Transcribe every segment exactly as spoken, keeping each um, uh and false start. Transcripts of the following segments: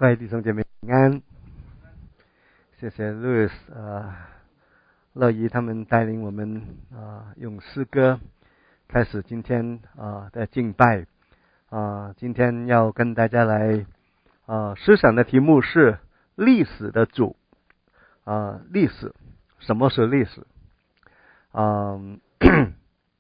各位弟兄姐妹平安，谢谢 Louis 呃乐怡他们带领我们啊、呃、用诗歌开始今天啊、呃、的敬拜啊、呃、今天要跟大家来啊、呃、思想的题目是历史的主啊、呃、历史，什么是历史啊、呃、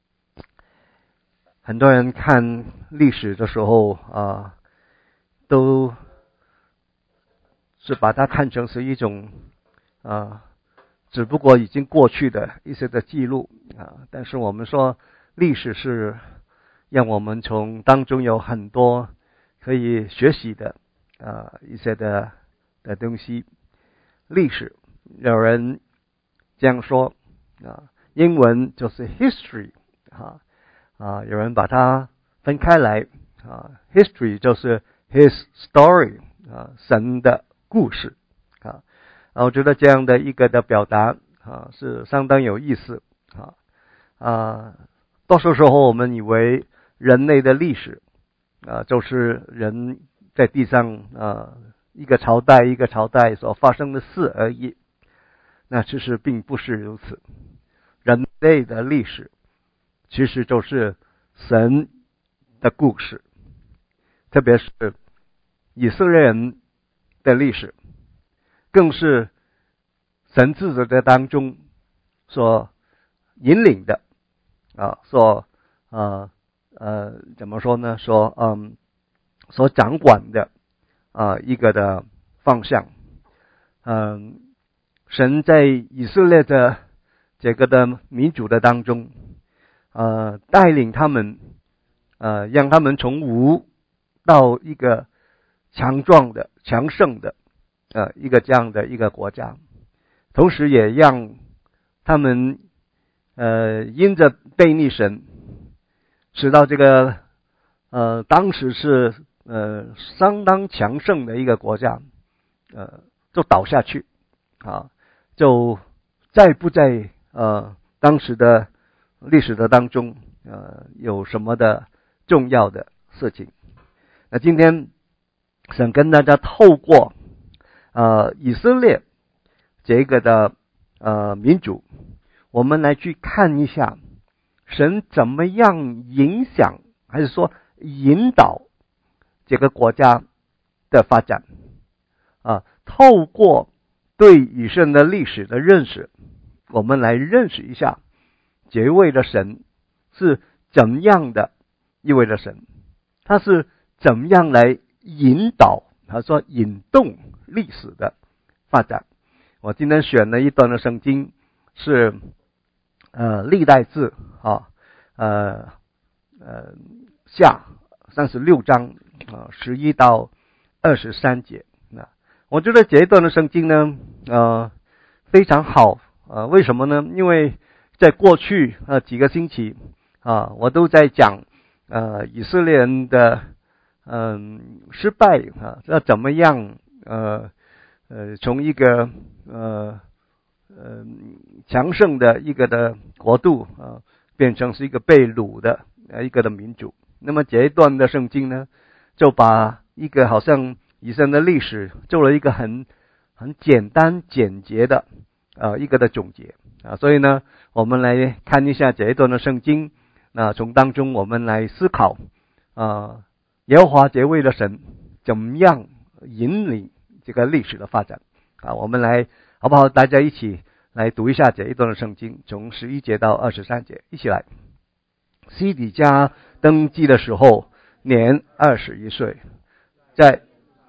很多人看历史的时候啊、呃、都是把它看成是一种啊，只不过已经过去的一些的记录啊。但是我们说，历史是让我们从当中有很多可以学习的啊一些的的东西。历史有人这样说啊，英文就是 history 啊啊，有人把它分开来啊 ，history 就是 his story 啊，神的故事啊，我觉得这样的一个的表达啊是相当有意思啊啊，多数时候我们以为人类的历史啊就是人在地上啊一个朝代一个朝代所发生的事而已，那其实并不是如此，人类的历史其实就是神的故事，特别是以色列人的历史，更是神智者的当中所引领的啊，所呃呃怎么说呢？所嗯所掌管的啊一个的方向。嗯，神在以色列的这个的民主的当中，呃带领他们，呃让他们从无到一个强壮的、强盛的呃一个这样的一个国家，同时也让他们呃因着悖逆神，使到这个呃当时是呃相当强盛的一个国家，呃就倒下去啊，就在不在呃当时的历史的当中呃有什么的重要的事情。那今天想跟大家透过呃以色列这个的呃民主，我们来去看一下神怎么样影响还是说引导这个国家的发展啊，透过对以色列的历史的认识，我们来认识一下这位的神是怎样的一位的神，他是怎么样来引导，他说引动历史的发展。我今天选了一段的圣经是呃历代志啊呃呃下三十六章啊十一到二十三节。那我觉得这一段的圣经呢呃非常好啊、呃，为什么呢？因为在过去呃几个星期啊，我都在讲呃以色列人的嗯、呃、失败啊，要怎么样呃呃从一个呃呃强盛的一个的国度啊，变成是一个被掳的一个的民主。那么这一段的圣经呢，就把一个好像以色列的历史做了一个很很简单简洁的呃一个的总结啊，所以呢，我们来看一下这一段的圣经，那从当中我们来思考啊，耶和华这位的神怎么样引领这个历史的发展啊？我们来好不好？大家一起来读一下这一段的圣经，从十一节到二十三节，一起来。西底家登基的时候，年二十一岁，在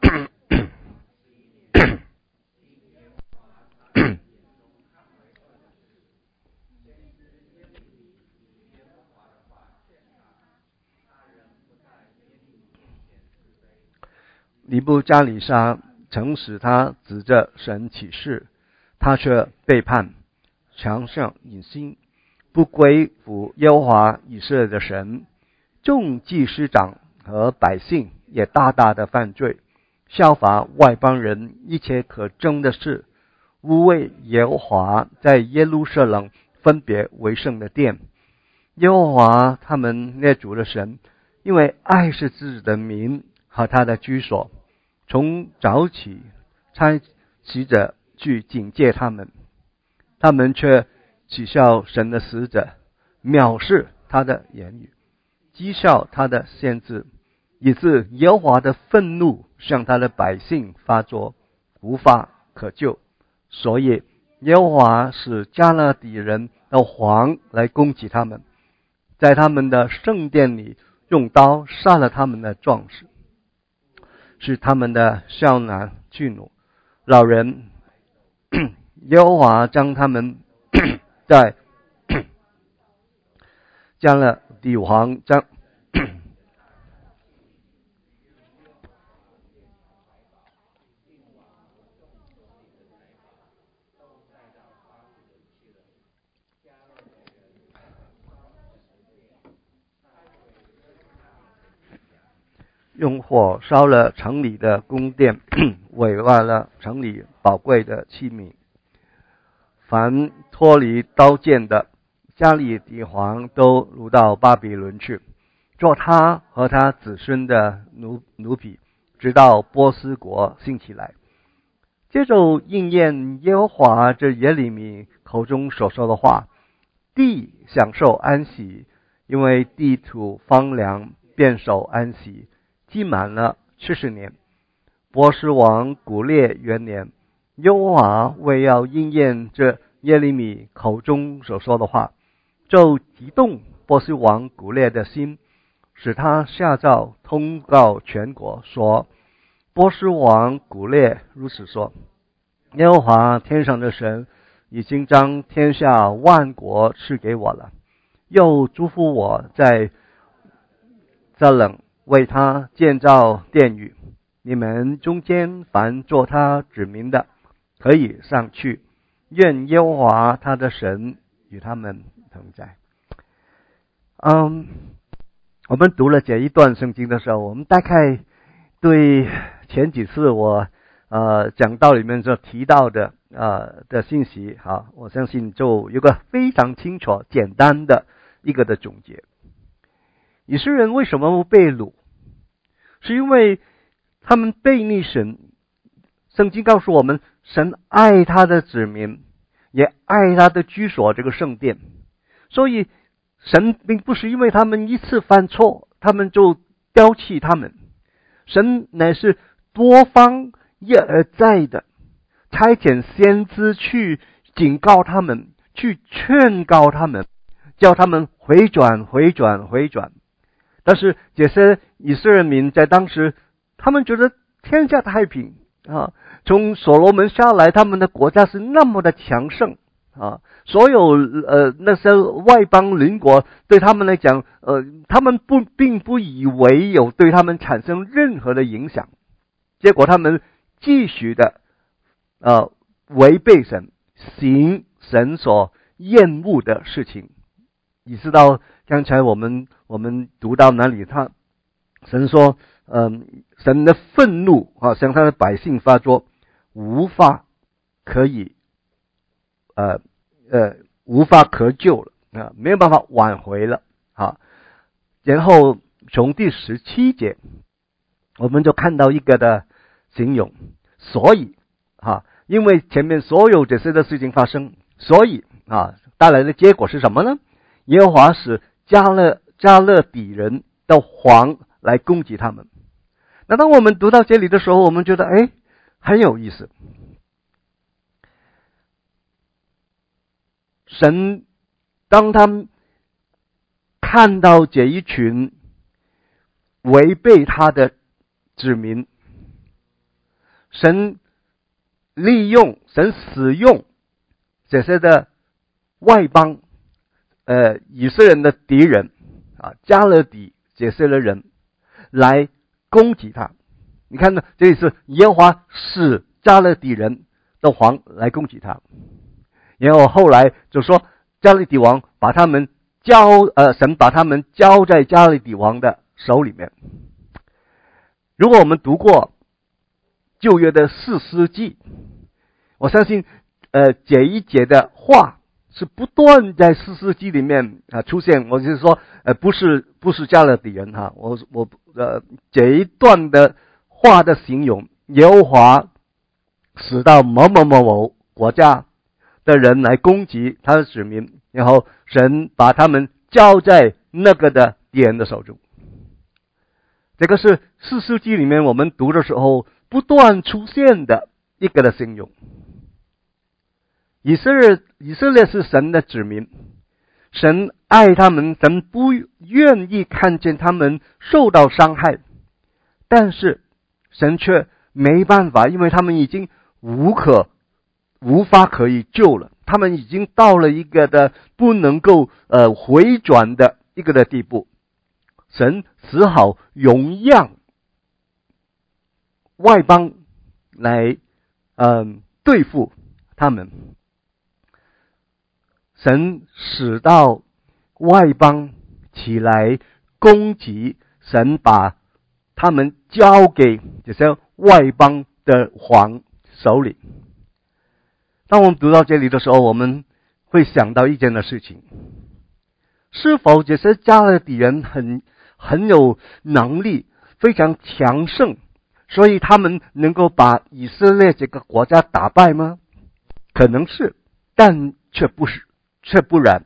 尼布加里沙曾使他指着神起誓，他却背叛，强上隐心，不归服耶和华以色列的神。众祭司长和百姓也大大的犯罪，效法外邦人一切可憎的事，污秽耶和华在耶路撒冷分别为圣的殿。耶和华他们列祖的神，因为爱是自己的民和他的居所， 从早起差使者去警戒他们，他们却取笑神的使者，藐视他的言语，讥笑他的先知，以致耶和华的愤怒向他的百姓发作，无法可救。所以耶和华使加勒底人的王来攻击他们，在他们的圣殿里用刀杀了他们的壮士，使他们的少男巨怒。老人耶和华将他们在加勒底王将用火烧了城里的宫殿，毁坏了城里宝贵的器皿。凡脱离刀剑的加利底王都掳到巴比伦去，做他和他子孙的奴奴婢，直到波斯国兴起来。接着应验耶和华这耶利米口中所说的话，地享受安息，因为地土荒凉，便守安息，积满了七十年。波斯王古列元年，耶和华为要应验这耶利米口中所说的话，就激动波斯王古列的心，使他下诏通告全国，说：波斯王古列如此说，耶和华天上的神已经将天下万国赐给我了，又嘱咐我在撒冷为他建造殿宇，你们中间凡做他子民的，可以上去，愿耶和华他的神与他们同在。嗯，我们读了这一段圣经的时候，我们大概对前几次我呃讲道里面所提到的呃的信息，好，我相信就有个非常清楚简单的一个的总结。以色列人为什么被掳？是因为他们背逆神。圣经告诉我们，神爱他的子民，也爱他的居所，这个圣殿。所以神并不是因为他们一次犯错，他们就丢弃他们。神乃是多方一而再的差遣先知去警告他们，去劝告他们，叫他们回转回转回转。但是这些以色列民在当时，他们觉得天下太平啊，从所罗门下来，他们的国家是那么的强盛啊，所有呃那些外邦邻国对他们来讲，呃他们不并不以为有对他们产生任何的影响，结果他们继续的呃违背神，行神所厌恶的事情。你知道刚才我们我们读到哪里，他神说嗯、呃，神的愤怒啊向他的百姓发作，无法可以呃呃无法可救了啊，没有办法挽回了啊。然后从第十七节我们就看到一个的形容，所以啊，因为前面所有这些的事情发生，所以啊带来的结果是什么呢？耶和华使加勒加勒底人的王来攻击他们。那当我们读到这里的时候，我们觉得哎很有意思。神当他们看到这一群违背他的子民，神利用神使用这些的外邦呃以色列人的敌人啊，加勒底这些的人来攻击他。你看呢，这里是耶和华使加勒底人的王来攻击他，然后后来就说加勒底王把他们交呃神把他们交在加勒底王的手里面。如果我们读过旧约的士师记，我相信呃这一节的话是不断在士师记里面啊出现。我就是说呃不是不是加勒底人哈，我我呃这一段的话的形容耶和华使到某某某某国家的人来攻击他的子民，然后神把他们交在那个的敌人的手中。这个是士师记里面我们读的时候不断出现的一个的形容。以色列以色列是神的子民，神爱他们，神不愿意看见他们受到伤害，但是神却没办法，因为他们已经无可无法可以救了，他们已经到了一个的不能够呃回转的一个的地步，神只好容让外邦来嗯、呃、对付他们。神使到外邦起来攻击，神把他们交给这些外邦的王手里。当我们读到这里的时候，我们会想到一件的事情，是否这些加勒底人很很有能力，非常强盛，所以他们能够把以色列这个国家打败吗？可能是，但却不是却不然。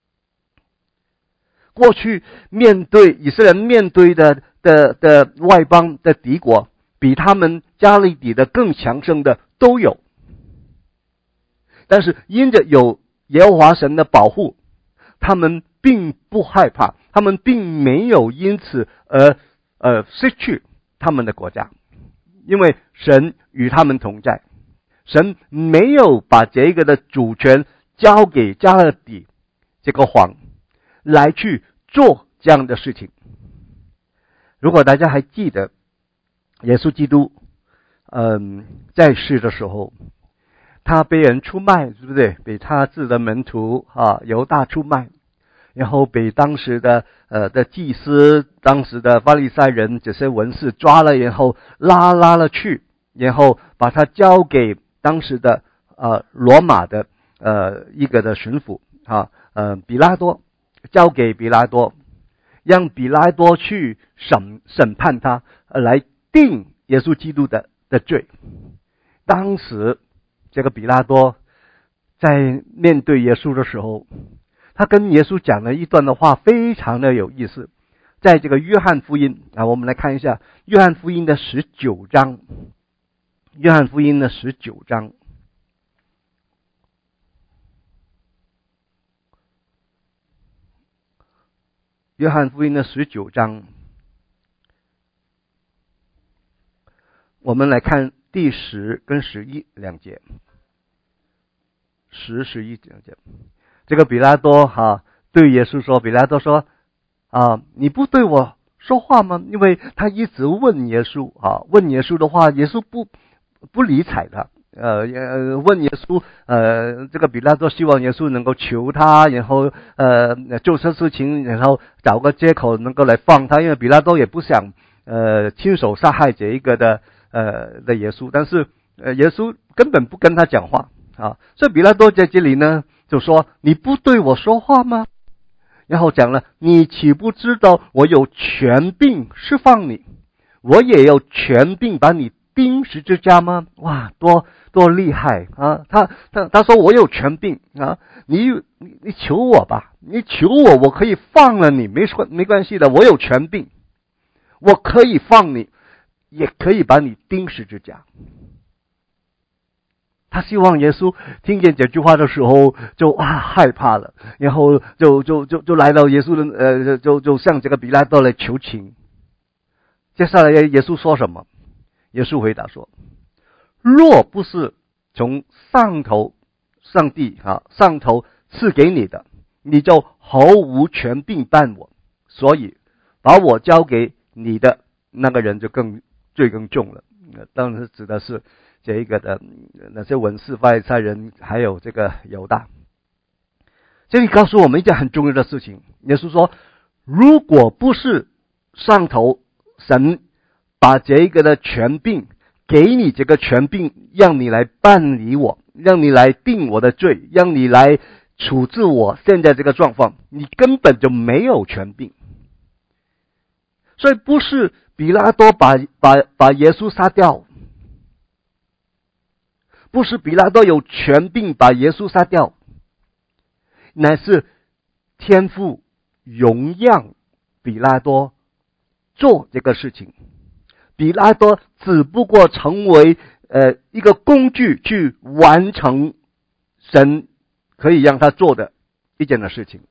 过去面对以色列人面对的的的外邦的敌国，比他们加勒底的更强盛的都有，但是因着有耶和华神的保护，他们并不害怕，他们并没有因此而呃失去他们的国家，因为神与他们同在，神没有把这个的主权交给加勒底这个王来去做这样的事情。如果大家还记得耶稣基督嗯在世的时候，他被人出卖，对不对？被他自己的门徒啊犹大出卖，然后被当时的呃的祭司、当时的法利赛人这些文士抓了，然后拉拉了去，然后把他交给当时的呃罗马的呃一个的巡抚啊呃比拉多，交给比拉多，让比拉多去审审判他，呃来定耶稣基督的的罪。当时这个比拉多在面对耶稣的时候，他跟耶稣讲了一段的话，非常的有意思。在这个约翰福音啊，我们来看一下约翰福音的十九章，约翰福音的十九章，约翰福音的十九章，我们来看第十跟十一两节，十十一两节。这个比拉多哈、啊、对耶稣说，比拉多说啊，你不对我说话吗？因为他一直问耶稣啊，问耶稣的话，耶稣不不理睬他。呃呃，问耶稣，呃，这个比拉多希望耶稣能够求他，然后呃做些事情，然后找个借口能够来放他，因为比拉多也不想呃亲手杀害这一个的呃的耶稣，但是呃耶稣根本不跟他讲话啊，所以比拉多在这里呢就说，你不对我说话吗？然后讲了，你岂不知道我有权柄释放你，我也有权柄把你钉十字架吗？哇，多多厉害啊！他他他说我有权柄啊，你你你求我吧，你求我，我可以放了你，没没关系的，我有权柄，我可以放你，也可以把你钉十字架。他希望耶稣听见这句话的时候就啊害怕了，然后就就就就来到耶稣的呃就就向这个比拉多来求情。接下来耶稣说什么？耶稣回答说，若不是从上头上帝啊上头赐给你的，你就毫无权柄办我，所以把我交给你的那个人就更罪更重了。当然指的是这一个的那些文士、法利赛人，还有这个犹大。这里告诉我们一件很重要的事情，耶稣说，如果不是上头神把这一个的权柄给你，这个权柄让你来办理我，让你来定我的罪，让你来处置我现在这个状况，你根本就没有权柄。所以不是比拉多把把把耶稣杀掉， 不是比拉多有权柄把耶稣杀掉，乃是天父容让比拉多做这个事情。比拉多只不过成为呃一个工具，去完成神可以让他做的一件的事情。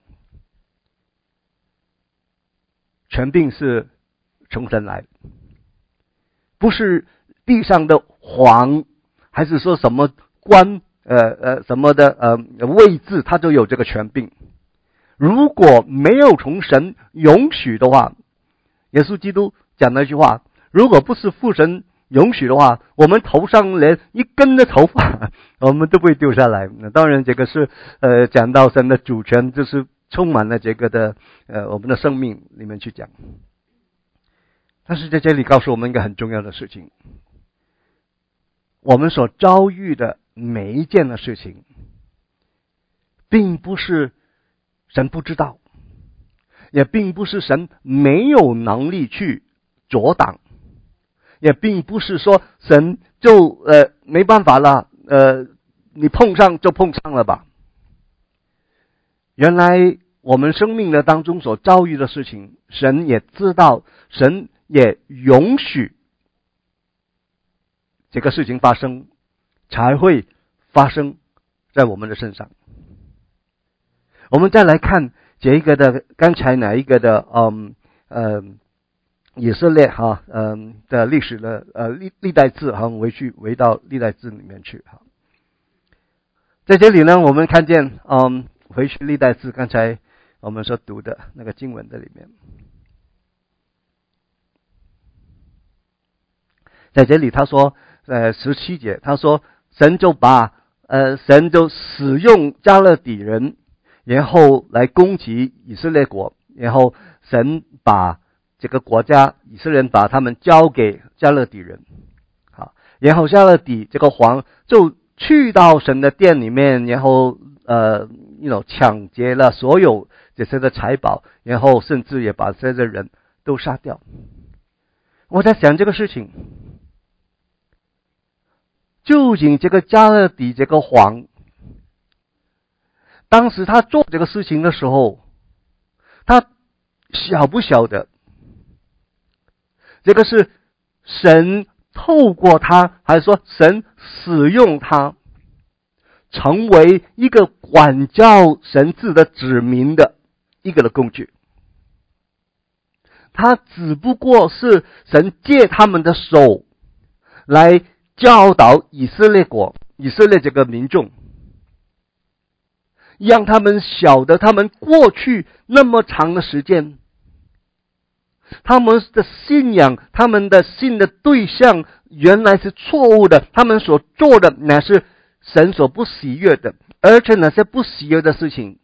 权柄是从神来的，不是地上的皇，还是说什么官呃呃什么的呃位置，他就有这个权柄。如果没有从神允许的话，耶稣基督讲那句话，如果不是父神允许的话，我们头上连一根的头发我们都不会丢下来。那当然这个是呃讲到神的主权，就是充满了这个的呃我们的生命里面去讲。但是在这里告诉我们一个很重要的事情，我们所遭遇的每一件的事情，并不是神不知道，也并不是神没有能力去阻挡，也并不是说神就呃没办法了，呃你碰上就碰上了吧。原来我们生命的当中所遭遇的事情，神也知道，神也允许这个事情发生，才会发生在我们的身上。我们再来看这一个的刚才哪一个的嗯呃以色列哈嗯的历史的呃历历代志哈，回去回到历代志里面去哈。在这里呢，我们看见嗯回去历代志刚才我们所读的那个经文的里面，在这里他说呃十七节，他说神就把呃神就使用加勒底人，然后来攻击以色列国，然后神把这个国家以色列人把他们交给加勒底人，好，然后加勒底这个王就去到神的殿里面，然后呃 you know 抢劫了所有这些的财宝，然后甚至也把这些人都杀掉。我在想这个事情，究竟这个加勒底这个王，当时他做这个事情的时候，他晓不晓得这个是神透过他，还是说神使用他成为一个管教神治的子民的一个的工具？他只不过是神借他们的手来教导以色列国以色列这个民众，让他们晓得他们过去那么长的时间，他们的信仰，他们的信的对象原来是错误的，他们所做的乃是神所不喜悦的，而且那些不喜悦的事情，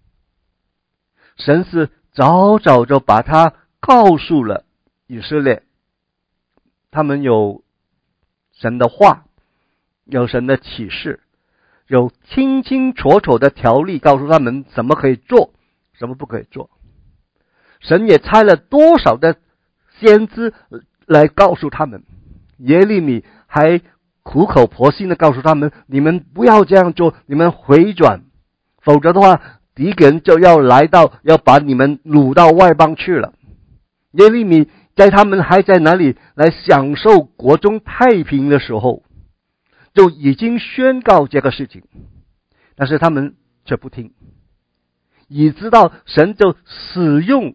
神是早早就把它告诉了以色列。他们有神的话，有神的启示，有清清楚楚的条例告诉他们什么可以做，什么不可以做。神也差了多少的先知来告诉他们，耶利米还苦口婆心的告诉他们，你们不要这样做，你们回转，否则的话敌人就要来到，要把你们掳到外邦去了。耶利米在他们还在哪里来享受国中太平的时候，就已经宣告这个事情，但是他们却不听，以知道神就使用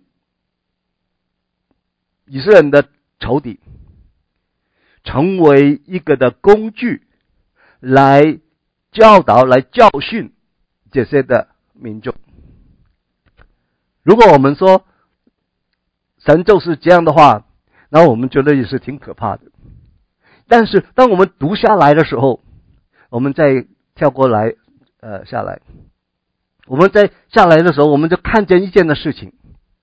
以色列人的仇敌，成为一个的工具，来教导、来教训这些的民众。如果我们说神就是这样的话，那我们觉得也是挺可怕的。但是当我们读下来的时候，我们再跳过来呃下来，我们在下来的时候，我们就看见一件的事情。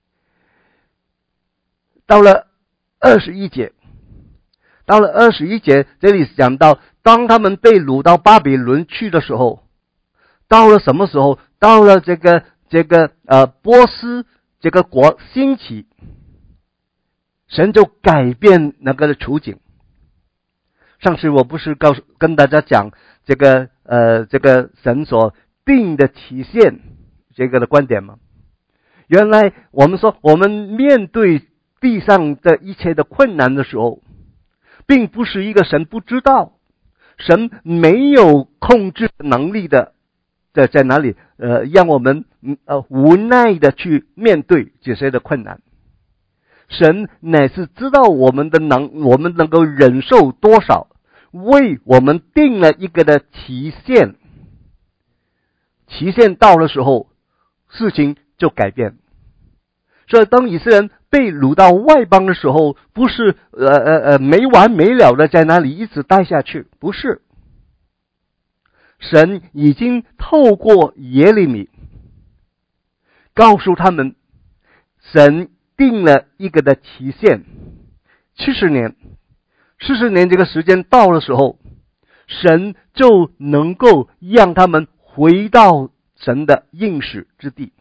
到了二十一节，到了二十一节，这里讲到，当他们被掳到巴比伦去的时候，到了什么时候？到了这个这个呃波斯这个国兴起，神就改变那个的处境。 上次我不是告诉跟大家讲这个呃这个神所定的期限这个的观点吗？原来我们说我们面对地上的一切的困难的时候，并不是一个神不知道，神没有控制能力的在在哪里呃让我们呃无奈的去面对这些的困难。神乃是知道我们的能我们能够忍受多少，为我们定了一个的期限，期限到的时候事情就改变。所以当以色列人被掳到外邦的时候，不是呃呃呃没完没了的在那里一直待下去，不是。神已经透过耶利米告诉他们，神定了一个的期限，七十年，四十年这个时间到的时候，神就能够让他们回到神的应许之地。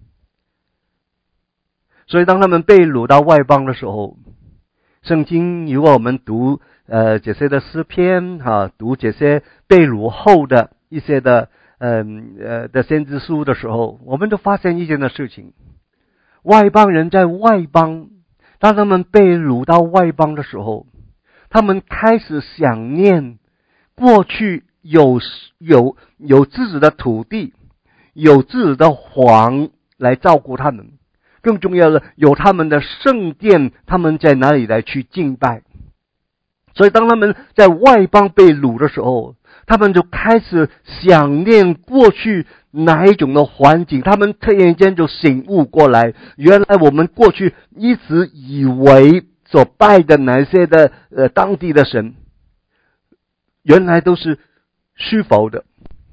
所以当他们被掳到外邦的时候，圣经如果我们读呃这些的诗篇哈、啊，读这些被掳后的一些的嗯 呃, 呃的先知书的时候，我们就发现一件的事情，外邦人在外邦，当他们被掳到外邦的时候，他们开始想念过去有有有自己的土地，有自己的皇来照顾他们，更重要的有他们的圣殿，他们在哪里来去敬拜。所以当他们在外邦被掳的时候，他们就开始想念过去哪一种的环境，他们突然间就醒悟过来，原来我们过去一直以为所拜的哪些的呃当地的神，原来都是虚浮的，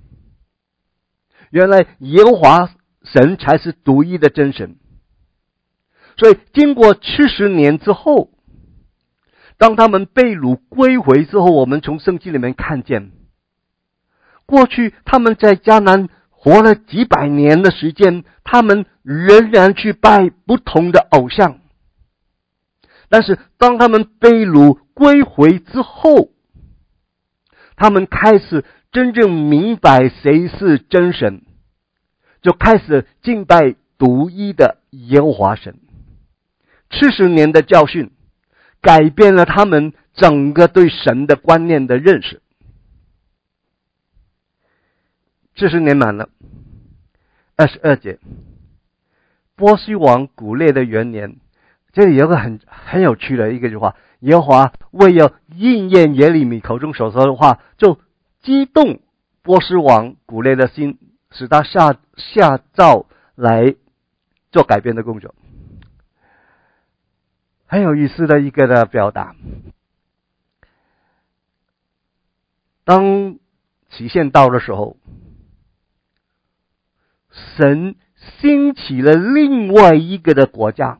原来耶和华神才是独一的真神。所以经过七十年之后，当他们被掳归回之后，我们从圣经里面看见，过去他们在迦南活了几百年的时间，他们仍然去拜不同的偶像。但是当他们被掳归回之后，他们开始真正明白谁是真神，就开始敬拜独一的耶和华神。七十年的教训改变了他们整个对神的观念的认识。四十年满了，二十二节，波斯王古列的元年，这里有个很很有趣的一个句话，耶和华为要应验耶利米口中所说的话，就激动波斯王古列的心，使他下下诏来做改变的工作。很有意思的一个的表达。当期限到的时候，神兴起了另外一个的国家，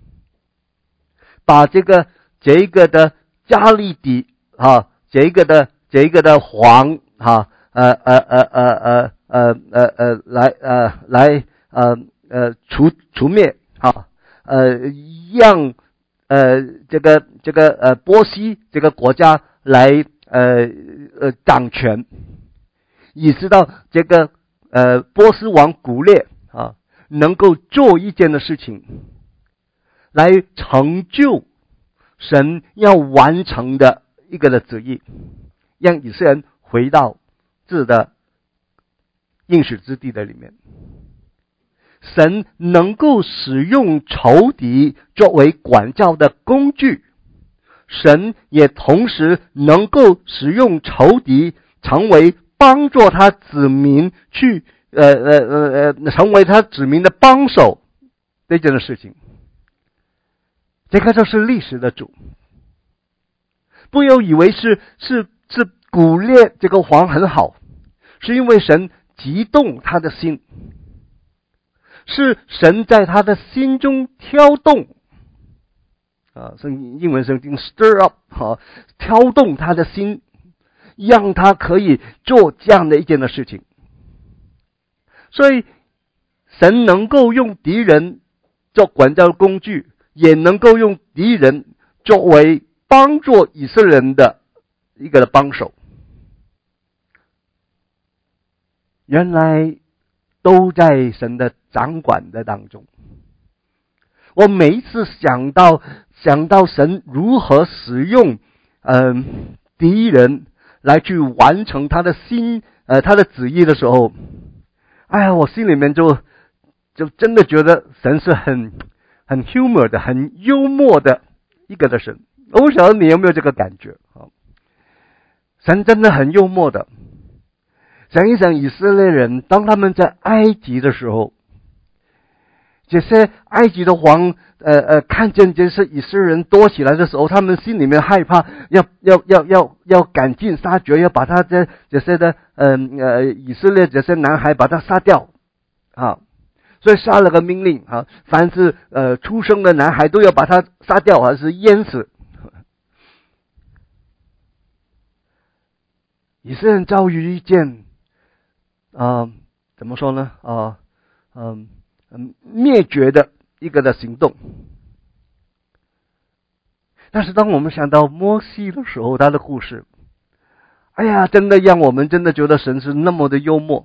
把这个这个的加利底啊，这个的这个的皇啊，呃呃呃呃呃呃呃呃来呃来呃呃除除灭啊，呃让呃这个这个呃波西这个国家来呃呃掌权，以知道这个呃波斯王古列啊能够做一件的事情，来成就神要完成的一个的旨意，让以色列人回到自己的应许之地的里面。神能够使用仇敌作为管教的工具，神也同时能够使用仇敌成为帮助他子民去呃呃呃呃成为他子民的帮手这件事情。这个就是历史的主。不要以为是是是古列这个王很好，是因为神激动他的心，是神在他的心中挑动啊，圣英文圣经 stir up 啊，挑动他的心，让他可以做这样的一件的事情。所以神能够用敌人做管教工具，也能够用敌人作为帮助以色列人的一个的帮手。原来都在神的掌管的当中。我每一次想到想到神如何使用嗯、呃、敌人来去完成他的心呃他的旨意的时候，哎呀，我心里面就就真的觉得神是很很 humor 的，很幽默的一个的神。我不晓得你有没有这个感觉啊？神真的很幽默的。想一想以色列人当他们在埃及的时候，这些埃及的王呃呃看见这些以色列人多起来的时候，他们心里面害怕，要要要要要赶尽杀绝，要把他这这些的呃呃以色列这些男孩把他杀掉啊，所以下了个命令啊，凡是呃出生的男孩都要把他杀掉，还是淹死。以色列人遭遇一件啊、呃、怎么说呢啊嗯。嗯，灭绝的一个的行动。但是当我们想到摩西的时候，他的故事，哎呀，真的让我们真的觉得神是那么的幽默。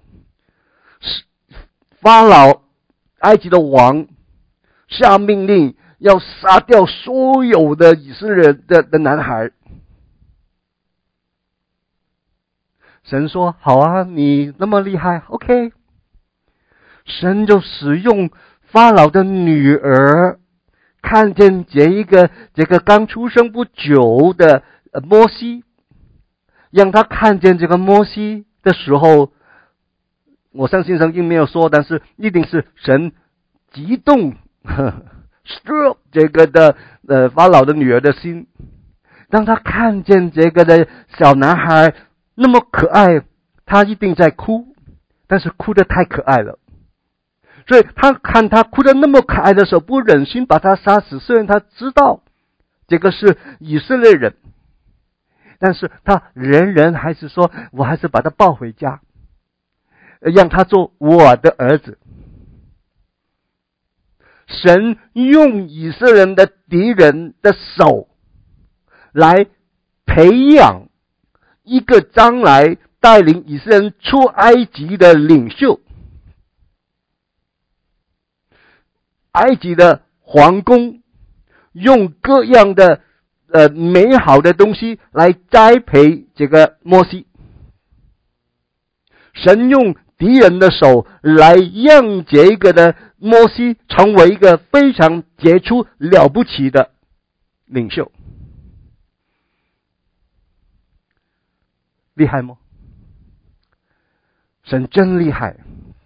法老埃及的王下命令要杀掉所有的以色列的的男孩。神说好啊，你那么厉害 OK。神就使用法老的女儿，看见这一个这个刚出生不久的摩西，让他看见这个摩西的时候，我相信圣经没有说，但是一定是神激动 stir 这个的呃法老的女儿的心。当他看见这个的小男孩那么可爱，他一定在哭，但是哭得太可爱了。所以他看他哭得那么可爱的时候，不忍心把他杀死。虽然他知道这个是以色列人，但是他仍然还是说，我还是把他抱回家，让他做我的儿子。神用以色列人的敌人的手来培养一个将来带领以色列人出埃及的领袖。埃及的皇宫用各样的呃美好的东西来栽培这个摩西。神用敌人的手来让这个的摩西成为一个非常杰出了不起的领袖。厉害吗？神真厉害。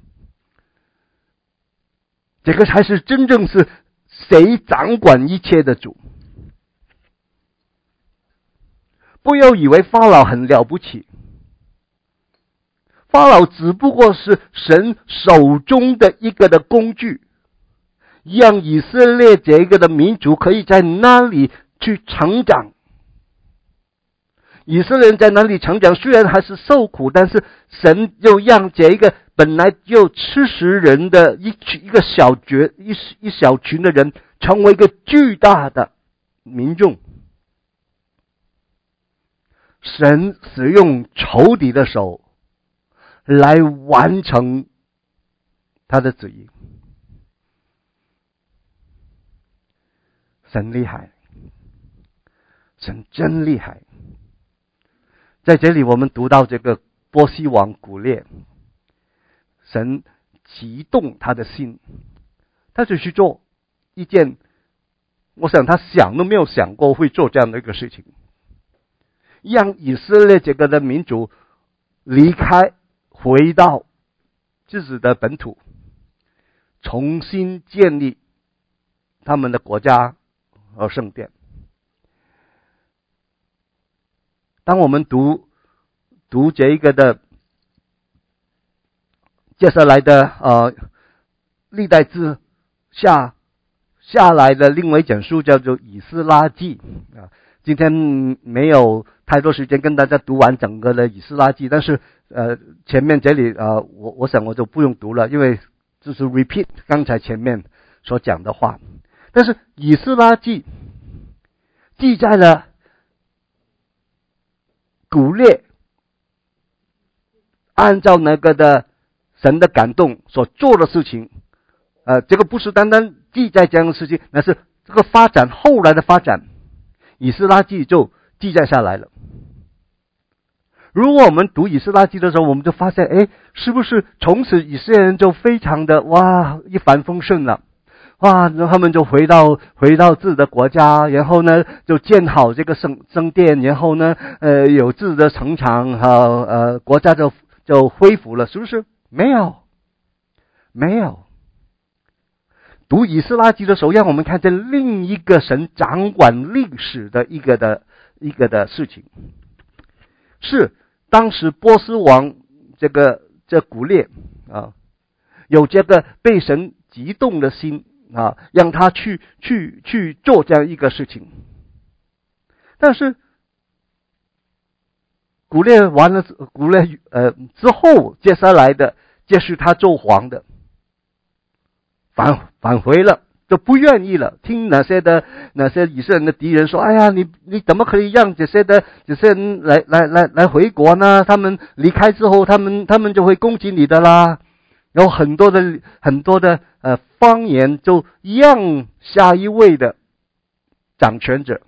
这个才是真正是谁掌管一切的主。不要以为法老很了不起，法老只不过是神手中的一个的工具，让以色列这个的民族可以在那里去成长。以色列人在那里成长，虽然还是受苦，但是神又让这一个本来就吃食人的一一个小角一一小群的人，成为一个巨大的民众。神使用仇敌的手来完成他的旨意。神厉害，神真厉害。在这里我们读到这个波西王古列，神激动他的心，他就去做一件我想他想都没有想过会做这样的一个事情，让以色列这个的民族离开，回到自己的本土，重新建立他们的国家和圣殿。当我们读读这一个的接下来的呃历代志下下来的另外一本书叫做以斯拉记啊，今天没有太多时间跟大家读完整个的以斯拉记，但是呃前面这里呃我我想我就不用读了，因为就是 repeat 刚才前面所讲的话。但是以斯拉记记载了古列按照那个的神的感动所做的事情，呃，这个不是单单记载这样的事情，那是这个发展后来的发展，以斯拉记就记载下来了。如果我们读以斯拉记的时候，我们就发现，哎，是不是从此以色列人就非常的哇一帆风顺了？哇，然后他们就回到回到自己的国家，然后呢就建好这个圣圣殿，然后呢呃有自己的城墙，哈呃国家就就恢复了，是不是？没有，没有。读以斯拉记的时候，让我们看见另一个神掌管历史的一个的一个的事情，是当时波斯王这个这古列啊，有这个被神激动的心啊，让他去去去做这样一个事情。但是古列完了，古列呃之后，接下来的就是他做皇的，返返回了，就不愿意了。听那些的那些以色列人的敌人说：“哎呀，你你怎么可以让这些的这些人来来来来回国呢？他们离开之后，他们他们就会攻击你的啦。”有很多的很多的呃方言，就让下一位的掌权者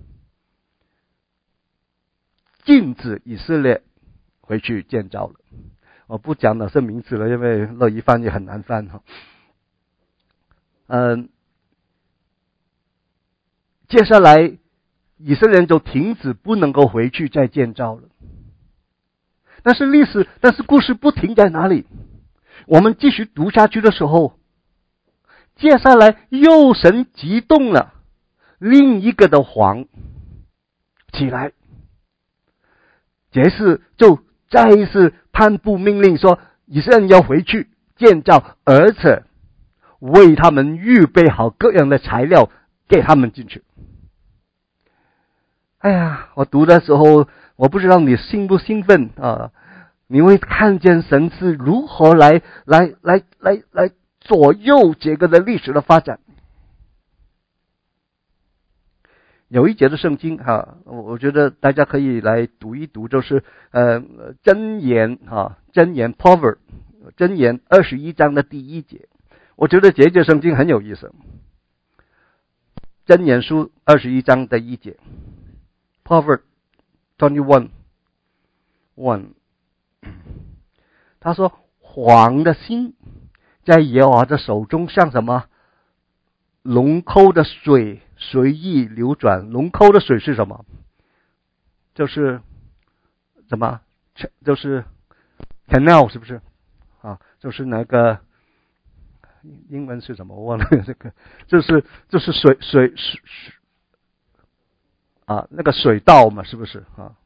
禁止以色列回去建造了。我不讲哪些名字了，因为乐意翻译很难翻哈。嗯，接下来以色列人就停止不能够回去再建造了。但是历史，但是故事不停在哪里？我们继续读下去的时候，接下来又神激动了另一个的皇起来，这次就再一次颁布命令说，以色列人要回去建造，而且为他们预备好各样的材料给他们进去。哎呀，我读的时候，我不知道你兴不兴奋啊？你会看见神是如何来来来来来左右这个的历史的发展。有一节的圣经哈，我觉得大家可以来读一读，就是呃箴言哈，箴言 Proverb 箴言二十一章的第一节，我觉得这节圣经很有意思。箴言书二十一章的一节 ，Proverb twenty one one。他说：“皇的心在耶和华的手中，像什么？龙沟的水随意流转。龙沟的水是什么？就是什么？就是 canal 是不是？啊，就是那个英文是什么？我忘了这个，就是就是水水水啊，那个水道嘛，是不是啊？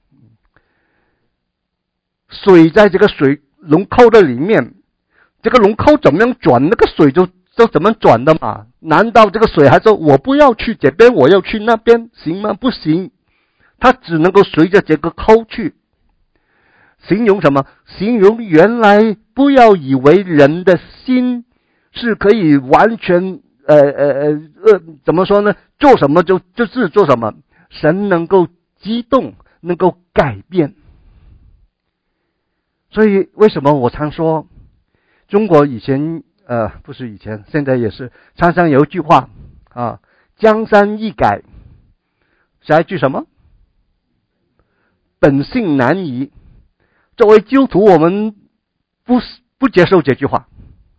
水在这个水。”龙沟的里面，这个龙沟怎么样转，那个水就就怎么转的嘛？难道这个水还说我不要去这边，我要去那边，行吗？不行，它只能够随着这个沟去。形容什么？形容原来不要以为人的心是可以完全呃呃呃呃怎么说呢？做什么就就是做什么，神能够激动，能够改变。所以为什么我常说，中国以前呃不是以前，现在也是常常有一句话啊，江山易改，下一句什么？本性难移。作为基督徒，我们不不接受这句话。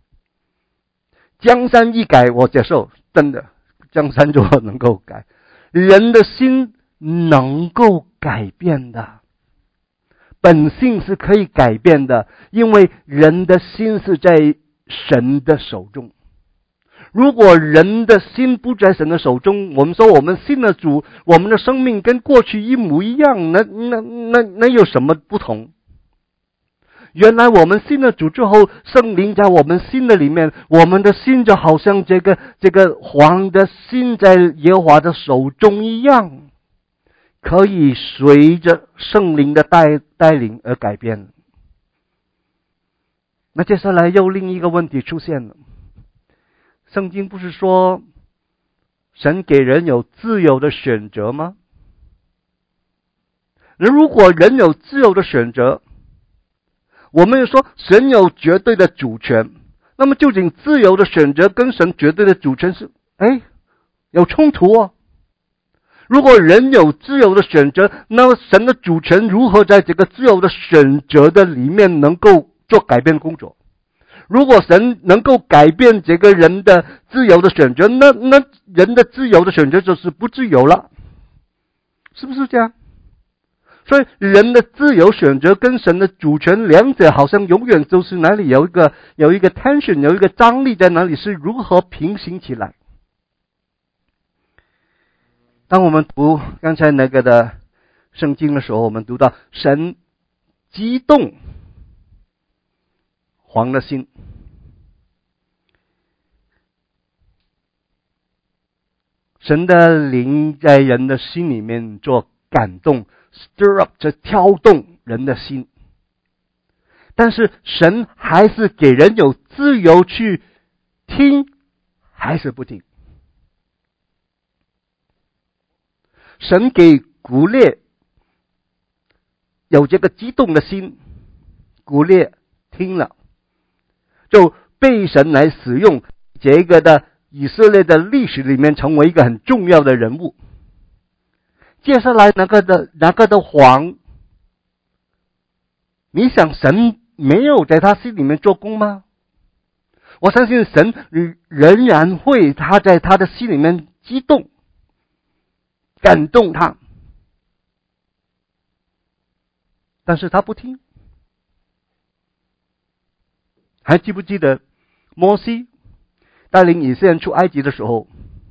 江山易改，我接受，真的，江山就能够改，人的心能够改变的。本性是可以改变的，因为人的心是在神的手中。如果人的心不在神的手中，我们说我们信了主，我们的生命跟过去一模一样，那那那那有什么不同？原来我们信了主之后，圣灵在我们心的里面，我们的心就好像这个这个皇的心在耶和华的手中一样。可以随着圣灵的带带领而改变。那接下来又另一个问题出现了，圣经不是说神给人有自由的选择吗？ 如果人有自由的选择，我们说神有绝对的主权，那么究竟自由的选择跟神绝对的主权是哎有冲突哦？如果人有自由的选择，那么神的主权如何在这个自由的选择的里面能够做改变工作？如果神能够改变这个人的自由的选择，那那人的自由的选择就是不自由了，是不是这样？所以人的自由选择跟神的主权两者好像永远都是哪里有一个有一个 tension， 有一个张力在哪里，是如何平行起来？当我们读刚才那个的圣经的时候，我们读到神激动黄的心，神的灵在人的心里面做感动 stir up， 这挑动人的心，但是神还是给人有自由去听还是不听。神给古列有这个激动的心，古列听了，就被神来使用，这个的以色列的历史里面成为一个很重要的人物。接下来那个的那个的王，你想神没有在他心里面做工吗？我相信神仍然会他在他的心里面激动感动他，但是他不听。还记不记得摩西带领以色列人出埃及的时候，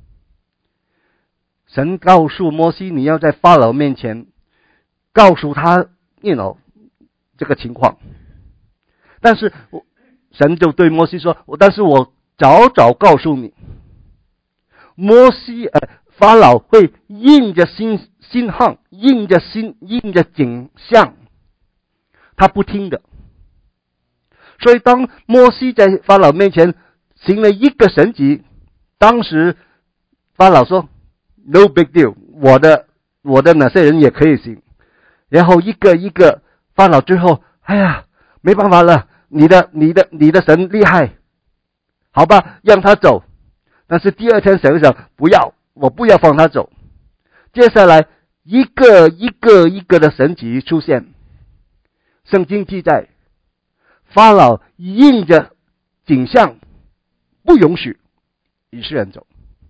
神告诉摩西你要在法老面前告诉他 you know 这个情况，但是神就对摩西说，但是我早早告诉你，摩西呃法老会应着心心汉，应着心应着景象，他不听的。所以当摩西在法老面前行了一个神迹，当时法老说 no big deal， 我的我的哪些人也可以行。然后一个一个法老最后哎呀没办法了，你的你的你的神厉害，好吧让他走。但是第二天想一想，不要，我不要放他走。接下来一个一个一个的神迹出现，圣经记载法老应着景象不允许以色列人走。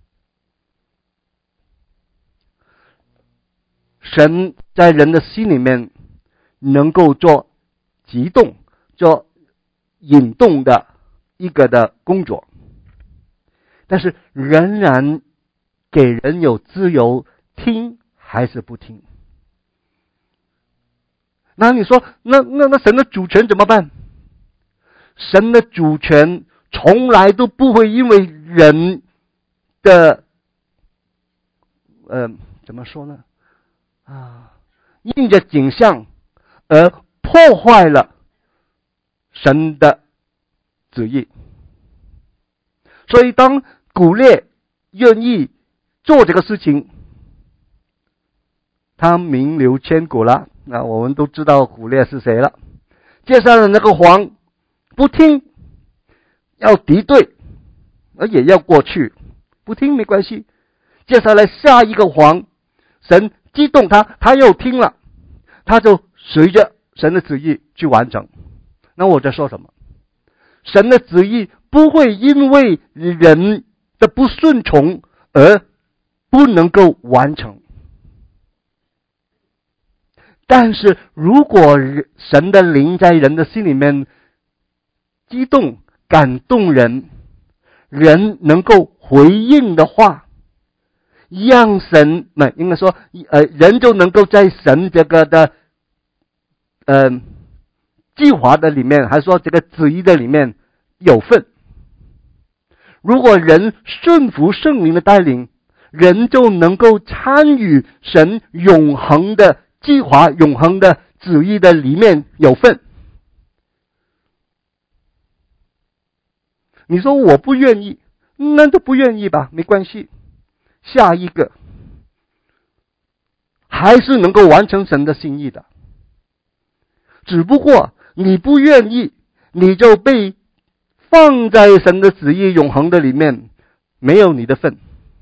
神在人的心里面能够做激动做引动的一个的工作，但是仍然给人有自由听还是不听。那你说那那那神的主权怎么办？神的主权从来都不会因为人的呃怎么说呢啊应着景象而破坏了神的旨意。所以当古列愿意做这个事情，他名留千古了，那我们都知道古列是谁了。接下来那个王不听，要敌对，而也要过去，不听没关系。接下来下一个王，神激动他，他又听了，他就随着神的旨意去完成。那我在说什么？神的旨意不会因为人的不顺从而不能够完成。但是如果神的灵在人的心里面激动感动人，人能够回应的话，让神应该说呃人就能够在神这个的呃计划的里面，还说这个旨意的里面有份。如果人顺服圣灵的带领，人就能够参与神永恒的计划永恒的旨意的里面有份。你说我不愿意，那就不愿意吧，没关系。下一个还是能够完成神的心意的。只不过你不愿意，你就被放在神的旨意永恒的里面，没有你的份。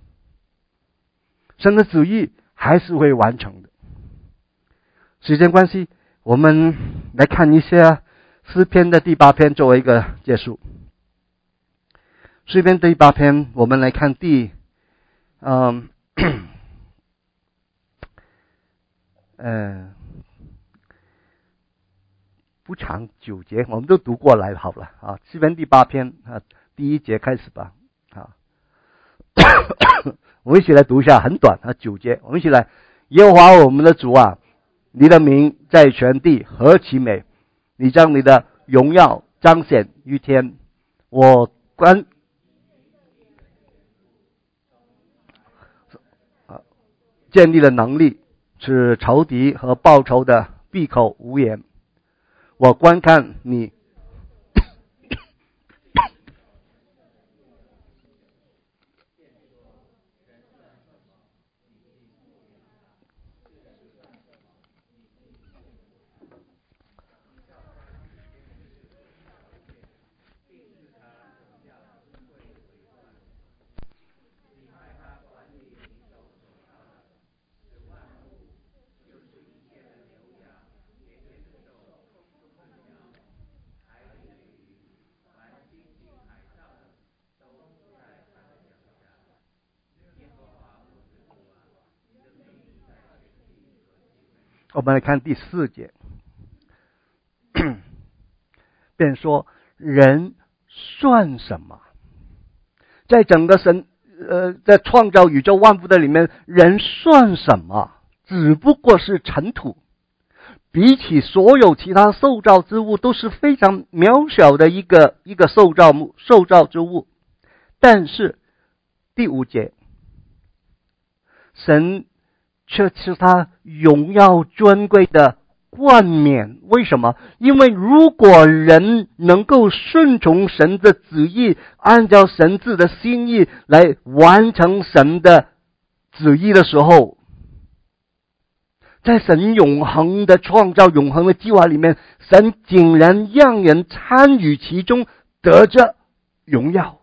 神的旨意还是会完成的。时间关系，我们来看一下诗篇的第八篇作为一个结束。诗篇第八篇，我们来看第嗯呃不长九节，我们都读过来好了啊。诗篇第八篇啊，第一节开始吧啊。我们一起来读一下，很短啊，九节。我们一起来，耶和华我们的主啊，你的名在全地何其美！你将你的荣耀彰显于天。我观啊，建立了能力，使仇敌和报仇的闭口无言。我观看你我们来看第四节，便说人算什么？在整个神呃，在创造宇宙万物的里面，人算什么？只不过是尘土，比起所有其他受造之物都是非常渺小的一个一个受造物受造之物。但是第五节，神却是他荣耀尊贵的冠冕。为什么？因为如果人能够顺从神的旨意，按照神自的心意来完成神的旨意的时候，在神永恒的创造永恒的计划里面，神竟然让人参与其中，得着荣耀。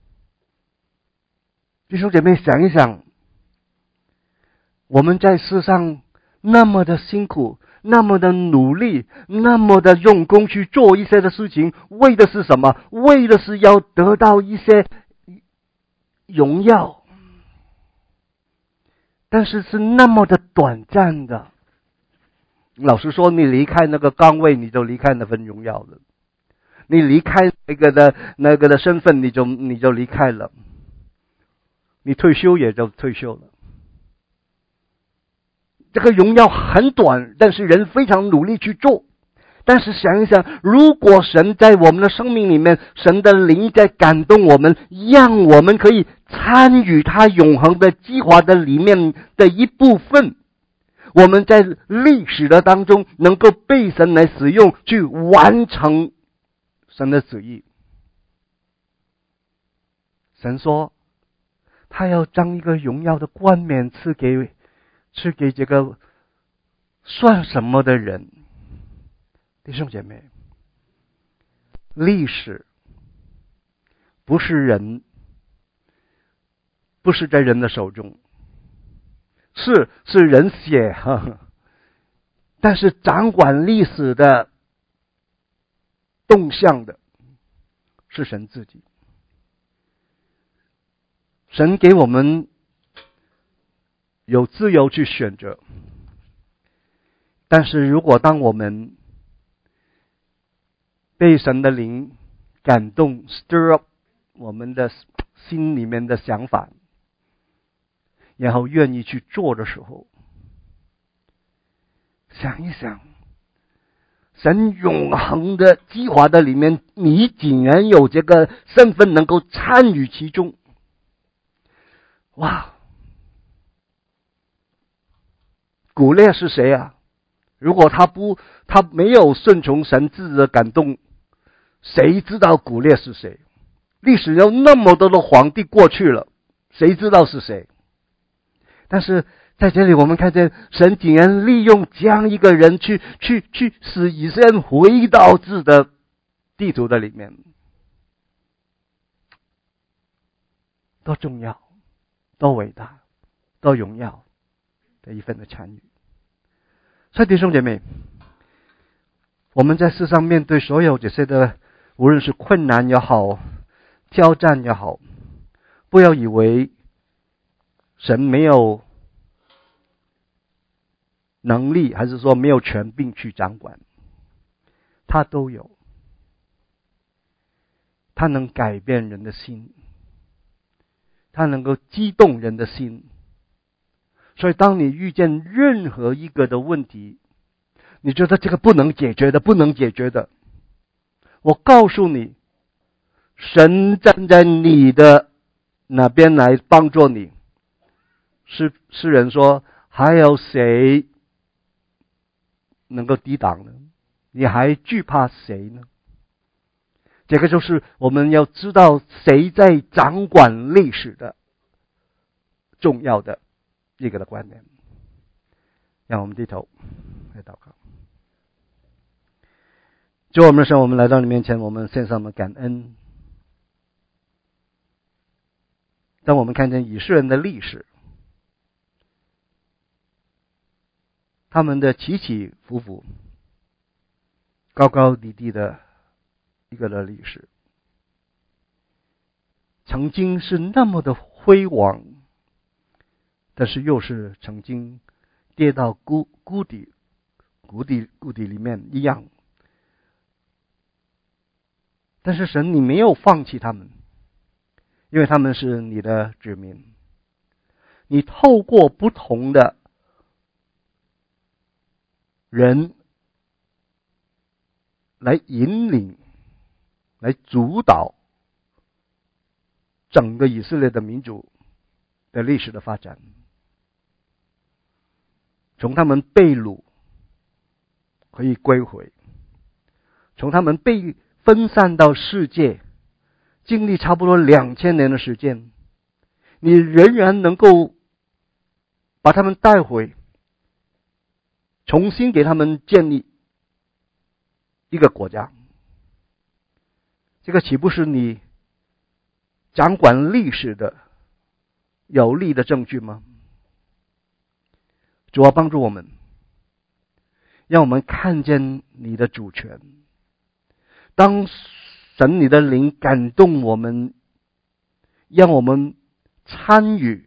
弟兄姐妹，想一想，我们在世上那么的辛苦，那么的努力，那么的用功去做一些的事情，为的是什么？为的是要得到一些荣耀，但是是那么的短暂的。老实说，你离开那个岗位，你就离开那份荣耀了；你离开那个的那个的身份，你就你就离开了；你退休也就退休了。这个荣耀很短，但是人非常努力去做。但是想一想，如果神在我们的生命里面，神的灵在感动我们，让我们可以参与他永恒的计划的里面的一部分，我们在历史的当中能够被神来使用，去完成神的旨意。神说他要将一个荣耀的冠冕赐给赐给这个算什么的人。弟兄姐妹，历史不是人，不是在人的手中，是是人写，呵呵，但是掌管历史的动向的是神自己。神给我们有自由去选择，但是如果当我们被神的灵感动 stir up 我们的心里面的想法，然后愿意去做的时候，想一想，神永恒的计划的里面，你竟然有这个身份能够参与其中。哇！古列是谁啊？如果他不他没有顺从神自己的感动，谁知道古列是谁？历史有那么多的皇帝过去了，谁知道是谁？但是在这里我们看见神竟然利用这样一个人去去去使以色列人回到自己的地图的里面，多重要，多伟大，多荣耀的一份的参与。所以弟兄姐妹，我们在世上面对所有这些的，无论是困难也好，挑战也好，不要以为神没有能力，还是说没有权柄去掌管，他都有。他能改变人的心，他能够激动人的心。所以当你遇见任何一个的问题，你觉得这个不能解决的，不能解决的，我告诉你，神站在你的那边来帮助你。诗诗人说，还有谁能够抵挡呢？你还惧怕谁呢？这个就是我们要知道谁在掌管历史的重要的一个的观念。让我们低头来祷告。主，我们神，我们来到你面前，我们献上我们感恩。当我们看见以色列人的历史，他们的起起伏伏，高高低低的一个的历史，曾经是那么的辉煌，但是又是曾经跌到谷谷底谷底谷底里面一样。但是神，你没有放弃他们，因为他们是你的子民。你透过不同的人来引领，来主导整个以色列的民族的历史的发展。从他们被掳可以归回，从他们被分散到世界，经历差不多两千年的时间，你仍然能够把他们带回，重新给他们建立一个国家。这个岂不是你掌管历史的有力的证据吗？主要帮助我们，让我们看见你的主权。当神你的灵感动我们，让我们参与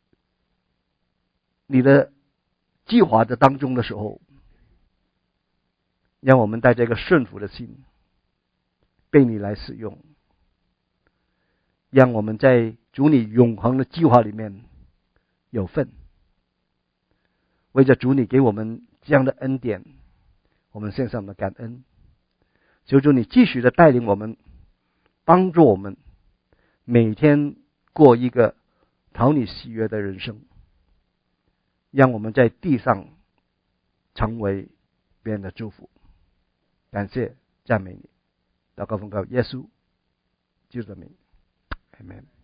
你的计划的当中的时候，让我们带着一个顺服的心被你来使用，让我们在主你永恒的计划里面有份。为着主你给我们这样的恩典，我们献上我们的感恩。求主你继续的带领我们，帮助我们每天过一个讨你喜悦的人生，让我们在地上成为别人的祝福。感谢赞美你，祷告奉告耶稣基督的名，阿们。